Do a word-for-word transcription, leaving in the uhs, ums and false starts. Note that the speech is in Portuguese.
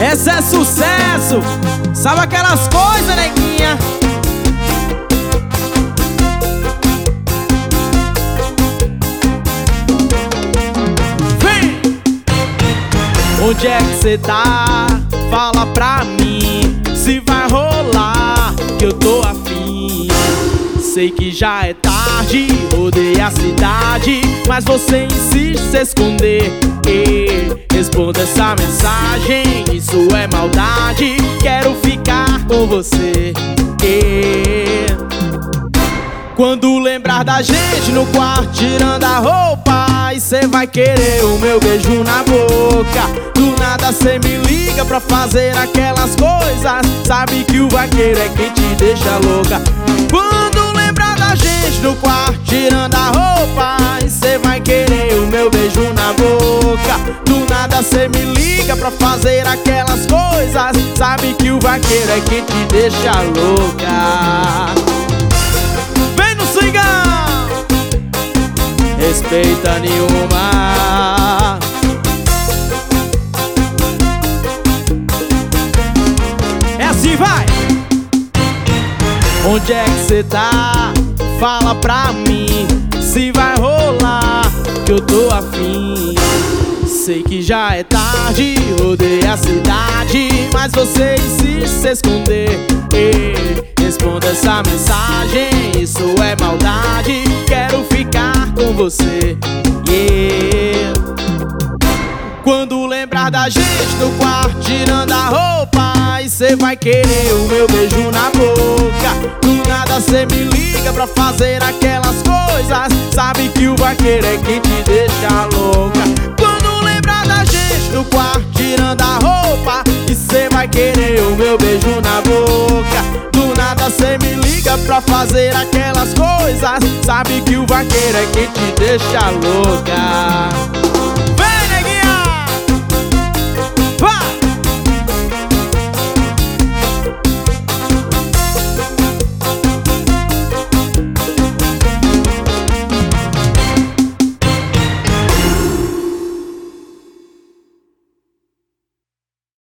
Esse é sucesso. Sabe aquelas coisas, neguinha? Vem! Onde é que cê tá? Fala pra mim se vai rolar, que eu tô afim. Sei que já é tarde, rodei a cidade, mas você insiste em se esconder. E responda essa mensagem, isso é maldade. Quero ficar com você. E quando lembrar da gente no quarto tirando a roupa, aí cê vai querer o meu beijo na boca. Do nada cê me liga pra fazer aquelas coisas. Sabe que o vaqueiro é quem te deixa louca. Quando lembrar da gente no quarto tirando a roupa, aí cê vai querer o meu beijo na boca. Do nada cê me liga pra fazer aquelas coisas. Sabe que o vaqueiro é quem te deixa louca. Vem no swingão, respeita nenhuma. É assim, vai! Onde é que cê tá? Fala pra mim se vai rolar, que eu tô afim. Sei que já é tarde, rodei a cidade, mas você insiste em se esconder. E responda essa mensagem, isso é maldade. Quero ficar com você. Yeah. Quando lembrar da gente no quarto tirando a roupa, aí cê vai querer o meu beijo na boca. Do nada cê me liga pra fazer aquelas coisas. Sabe que o vaqueiro é quem te deixa louca. Quando lembrar da gente no quarto tirando a roupa, e cê vai querer o meu beijo na boca. Do nada cê me liga pra fazer aquelas coisas. Sabe que o vaqueiro é quem te deixa louca.